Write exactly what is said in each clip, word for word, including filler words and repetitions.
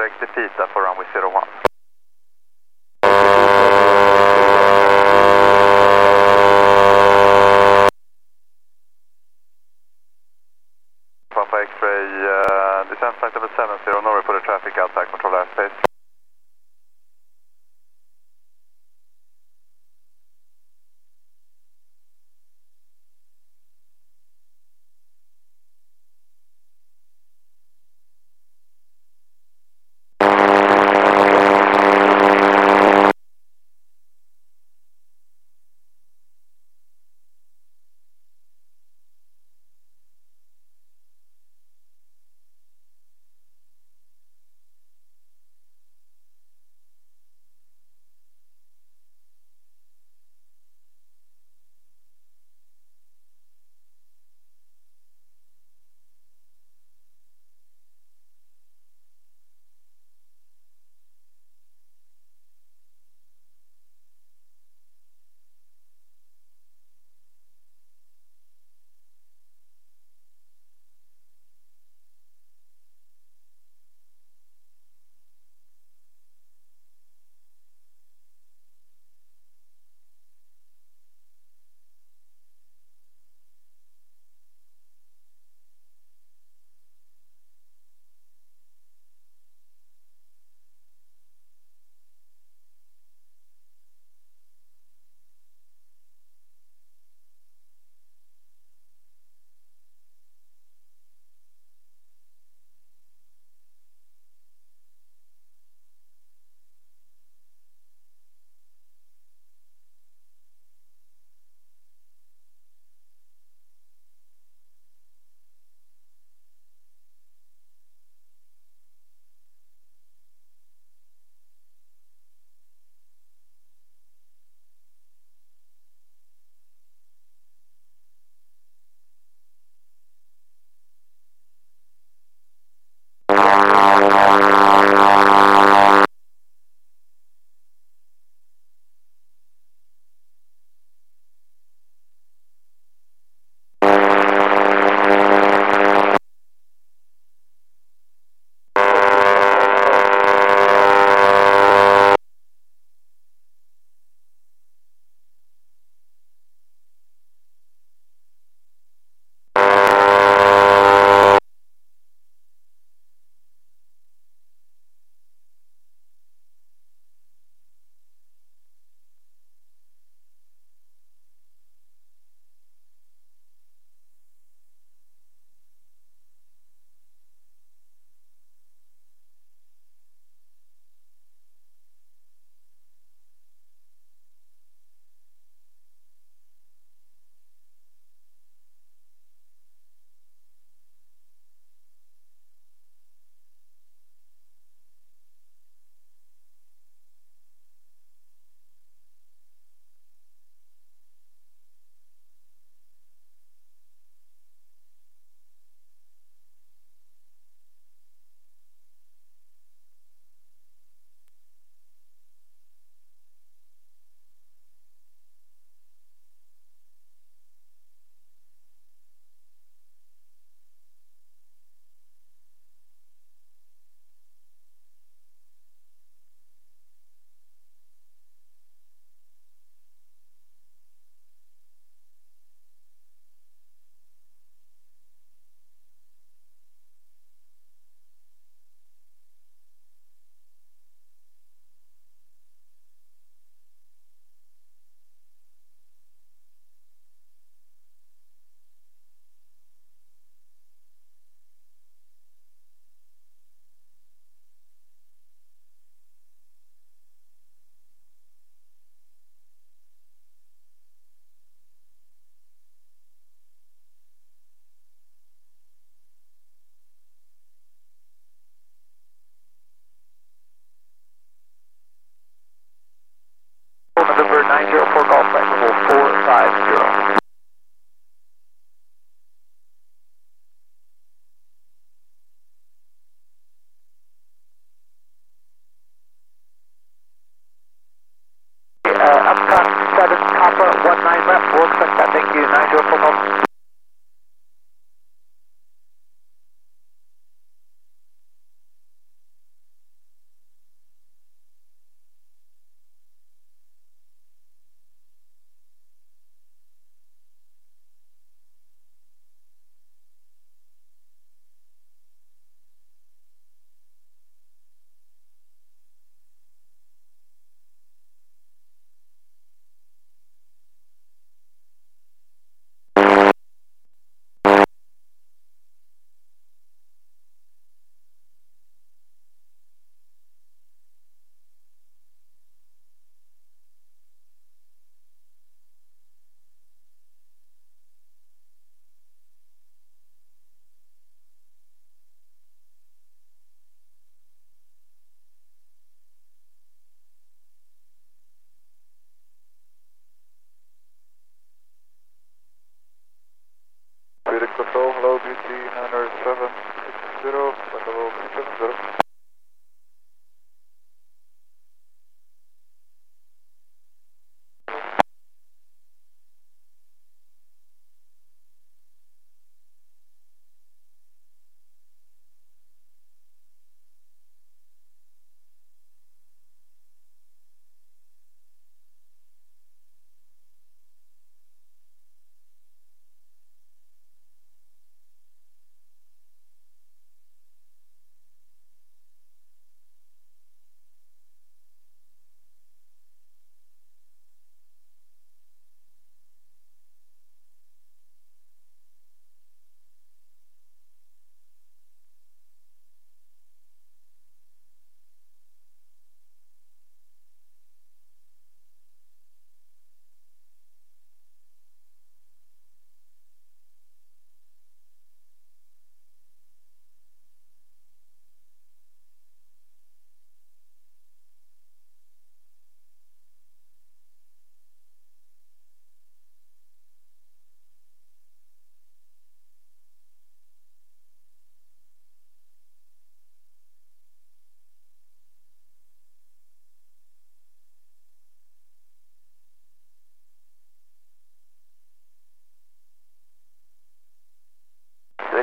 correct Pita for runway zero one. Papa X-ray, uh, descent flight level seven zero, no reported traffic outside control airspace. November nine zero four Golf Flight Level four five zero. Uh, Upcon seven Papa one nine left, we'll expect that, thank you, nine zero four Golf.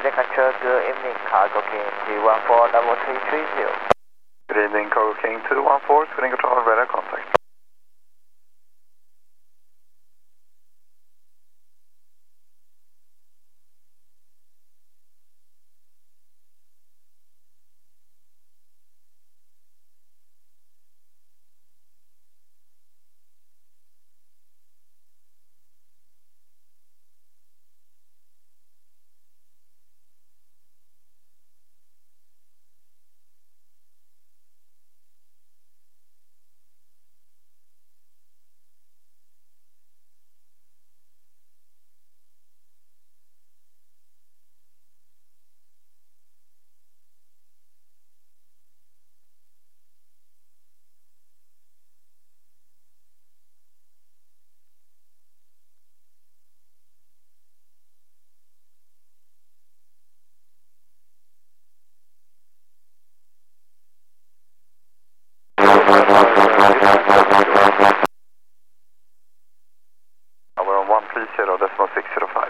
Quebec Control, good evening, Cargo King two one four three three three zero. Good evening, Cargo King two one four, Quebec Control, radar contact. We're on one three zero decimal six zero five.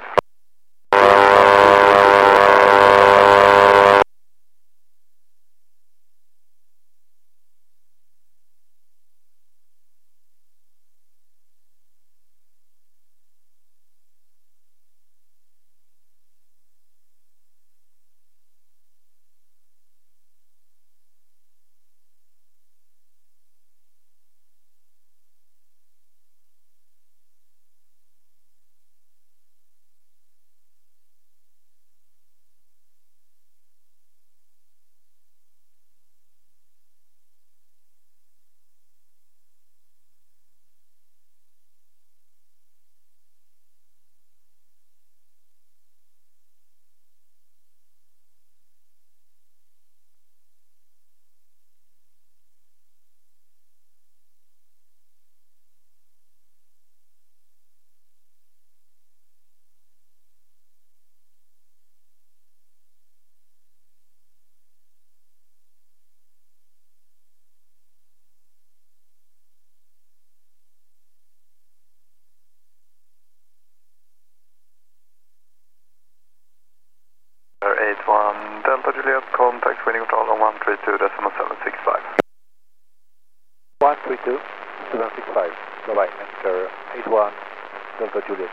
eight one Delta Juliet, contact Quebec Control on one three two decimal seven six five. one three two seven six five, bye-bye, enter eight one Delta Juliet.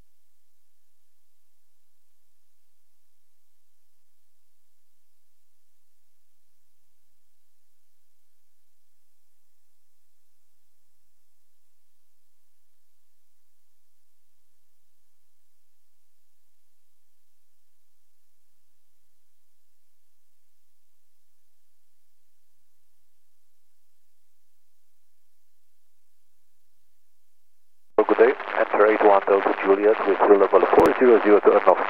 Good day, enter eight one Delta Juliet with fuel level four zero zero to unknown.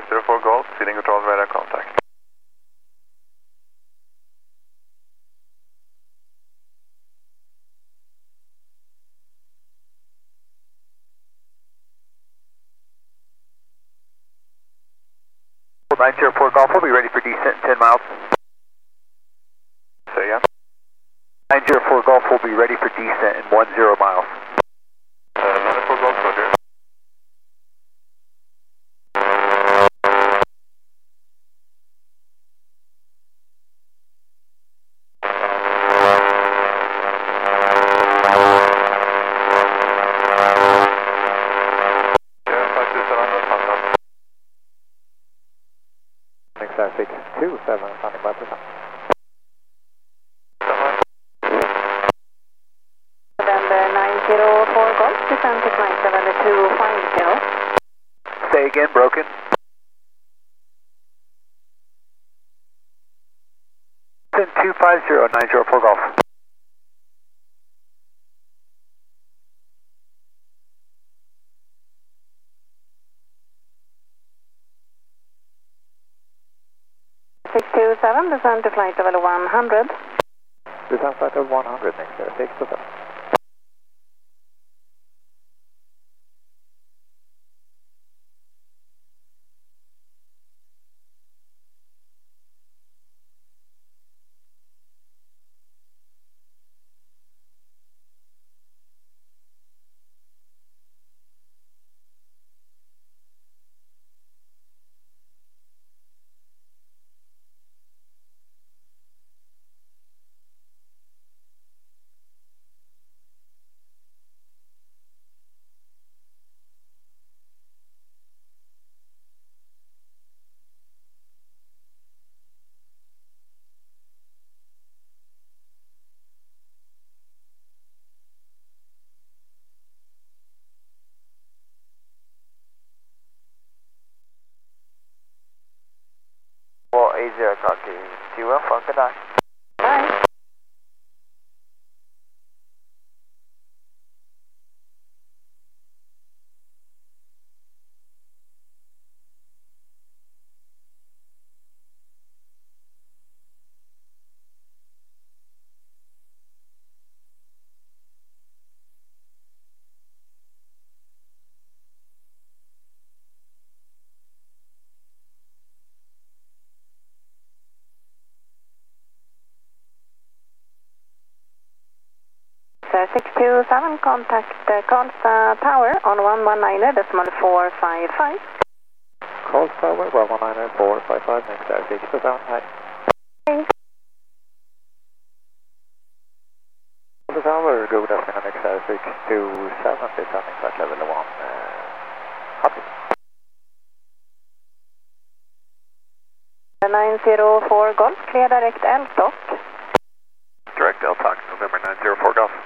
five zero four Golf, feeding control radar contact. nine zero four Golf will be ready for descent in ten miles. Say again? nine zero four Golf will be ready for descent in one zero miles. Uh, nine zero four Golf, roger. six two seven, standing by percent. November nine zero four Golf, descent to flight seven two five zero. Say again, broken. Descent two five zero, nine zero four Golf. six two seven, descent to flight level one hundred. Descent flight level one hundred, next zero six two seven. eight zero, talk to you. Two well, fun, good night. Bye. six two seven, contact uh, Karlstad Tower on one one nine decimal four five five. Karlstad Tower, one one nine four five five, next zero six two seven, hi. Hey. Karlstad Tower, good afternoon, next zero six two seven, descending flight level one hundred. nine zero four Golf, clear direct L-stock. Direct L-stock, November nine zero four Golf.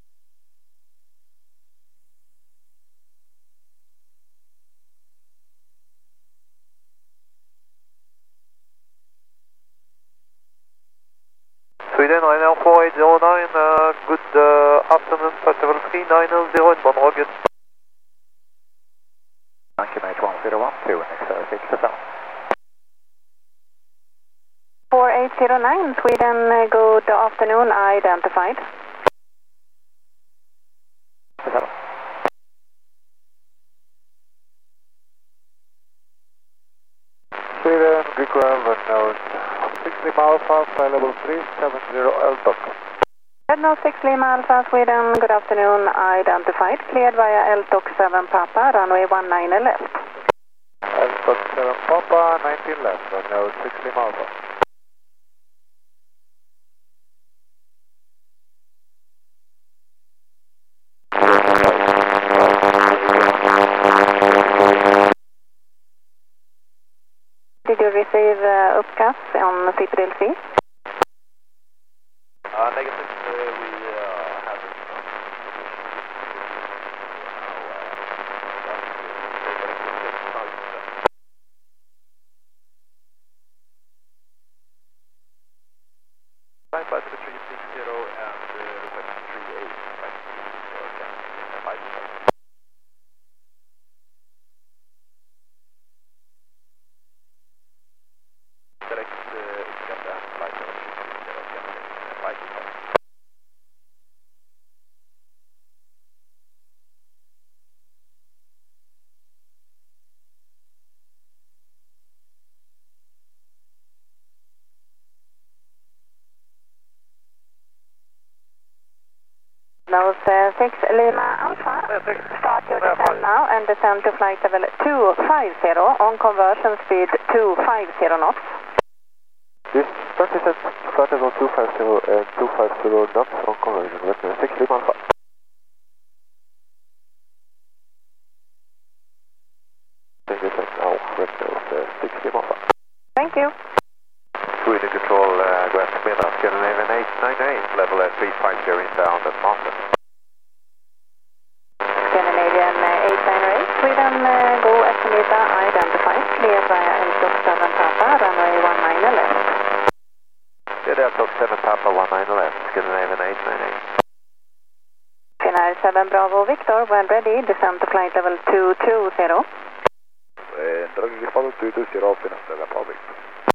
Sweden nine L four eight zero nine, uh, good uh, afternoon, flight level three nine zero in Bon Roget. Yankee Mate one zero one two, next zero six two seven. four eight zero nine, Sweden, uh, good afternoon, identified. seven. Sweden, Greek Rover, nose six Lima Alpha, flight level three seven zero L-Dock. Red nose six Lima Alpha, Sweden, good afternoon, identified. Cleared via L-Dock seven Papa, runway one nine left. L-Dock seven Papa, nineteen left, nose six Lima Alpha. Did you receive uh, upcast on Citadel C? Uh, negative, uh, we uh, have it. Flight by the three six zero and uh, reception three eight. uh, six Lima Alpha. Start your descent now and descend to flight level two five zero on conversion speed two five zero knots. This start descent, flight level two five zero and two five zero knots on conversion with uh, six Lima Alpha. Descent now with uh, six Lima Alpha. Thank you. Sweden Control, uh, Grand Camilla, Scandinavian eight nine eight, level uh, three five zero inbound at Mountain. Scandinavian uh, eight nine eight, Sweden, uh, go estimator identified, cleared via L seven Papa, runway one nine left. Yeah, L seven Papa one nine left, Scandinavian eight nine eight. Finnair seven Bravo Victor, when ready, descend to flight level two two zero. Draghi follow two two zero, Finnair seven Bravo Victor.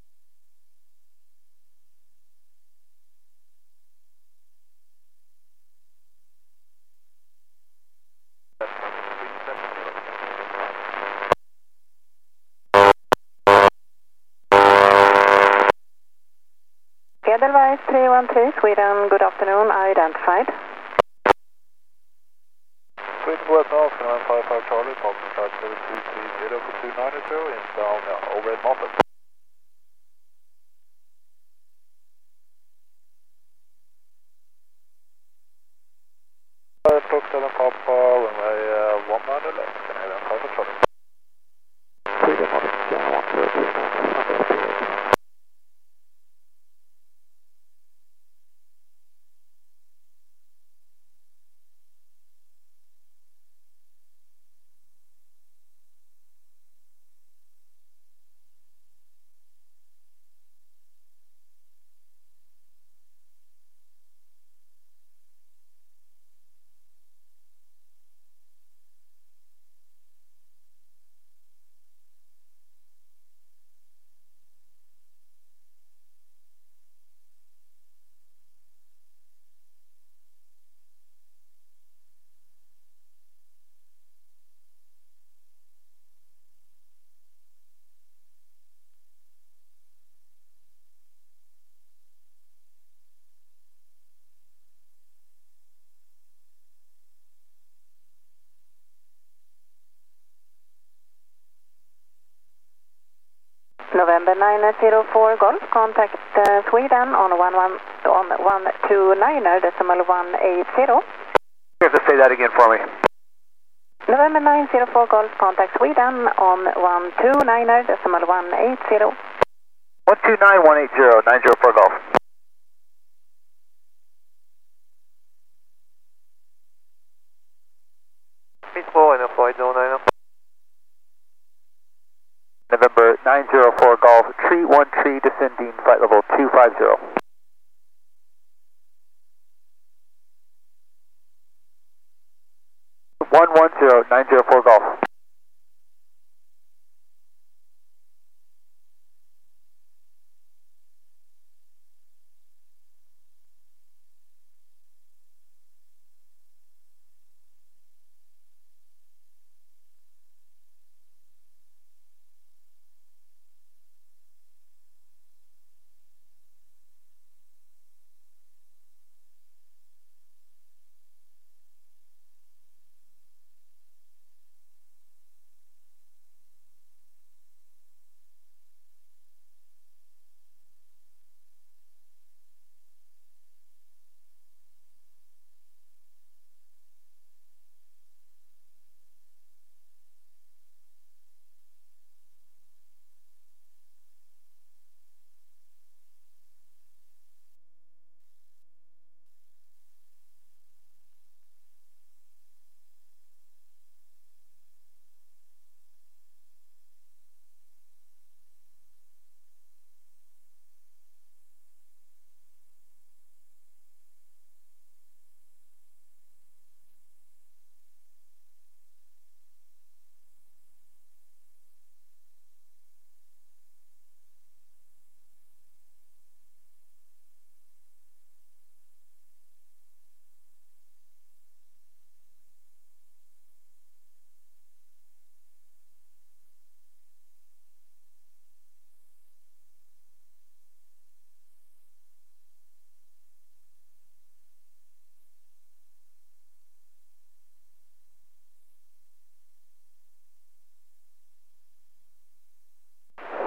Edelweiss three one three, Sweden, good afternoon, identified. Sweden West North, nine five five Charlie, Falcon Flight level two three zero for two nine zero, inbound uh, over at Moffett. Uh, Fox seven Papa, runway uh, one nine left, Canadian five five Charlie. Sweden Nordic, uh, one zero two nine. November nine zero four Golf, contact uh, Sweden on one one on one two nine decimal one eight zero. You have to say that again for me. November nine zero four Golf, contact Sweden on one two nine decimal one eight zero. one two nine one eight zero, nine zero four Golf. Meatball and flight zone nine. November nine zero four Golf, tree one tree descending, flight level two five zero. one one zero, nine zero four Golf.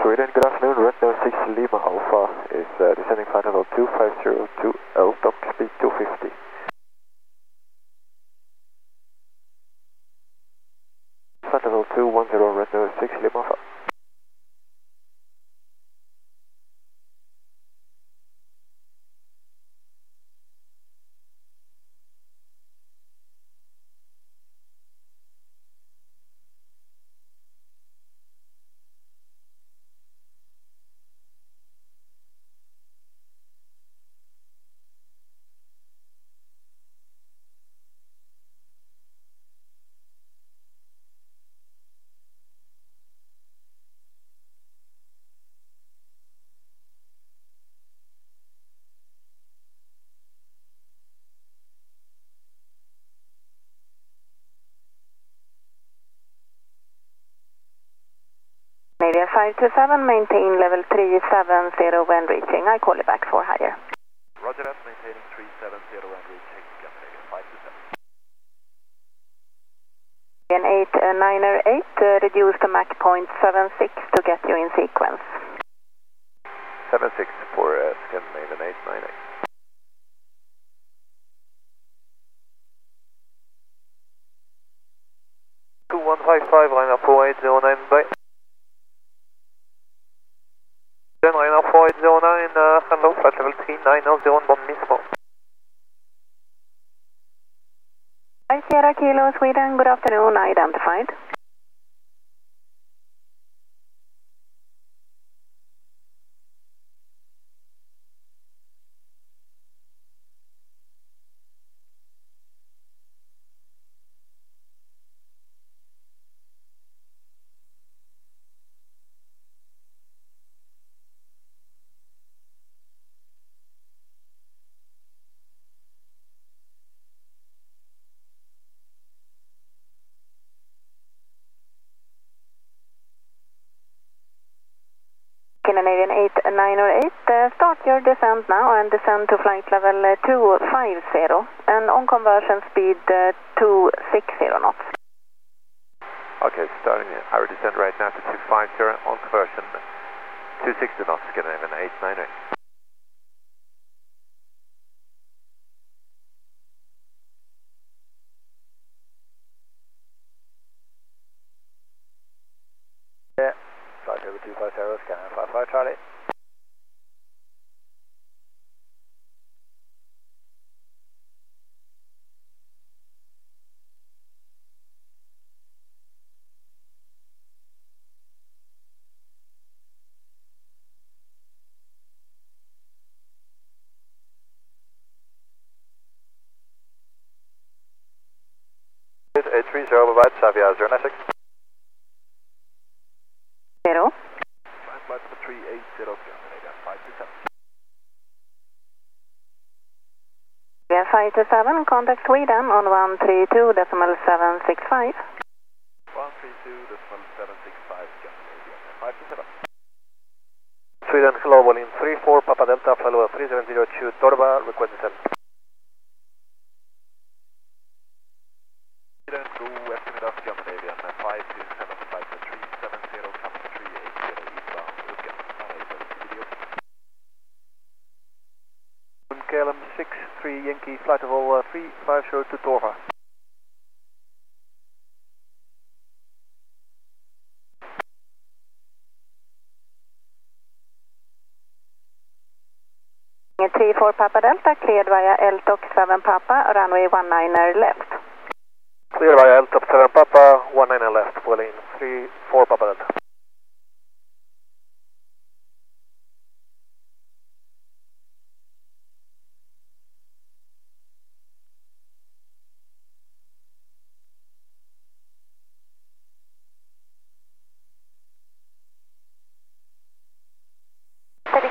Sweden, good afternoon. Red Nose six Lima Alpha is uh, descending flight level two five zero to L T O C speed two fifty. Flight level two one zero Red Nose six Lima Alpha. Canadian five two seven, maintain level three seven zero when reaching. I call you back for higher. Roger that, maintaining three seven zero when reaching Canadian five two seven. Canadian eight nine eight, uh, reduce the Mach point seven six to get you in sequence. seven six for uh, Scandinavian eight nine eight. two one five five, line up four eight zero nine, bye. Then line up four eight zero nine, uh, hello, flight level three nine zero one mismo. Hi Sierra Kilo Sweden, good afternoon, identified. Canadian eight nine eight, uh, start your descent now and descend to flight level uh, two five zero and on conversion speed uh, two six zero knots. Okay, starting our descent right now to two five zero on conversion two sixty knots, Scandinavian eight nine eight. Yeah, flight over two five zero, scanner five five Charlie. eight three zero, bye-bye, Savia zero nine six. Zero. Flight flight for three eight zero, Scandinavian five two seven. Canadian five two seven, contact Sweden on one three two decimal seven six five. one three two decimal seven six five, Scandinavian five two seven. Sweden, hello, volume three four, Papa Delta, flight level three seven zero two, Torba, request descent. Sweden, go estimate of Scandinavian five two seven, flight for three seven zero, coming three eight zero, eastbound, Lookout, video. K L M six three Yankee, flight level uh, three five zero to Torba. three four Papa Delta, cleared via L T O C seven Papa, runway one niner left. Clear via L T O C seven Papa, one niner left, Pauline three four Papa Delta.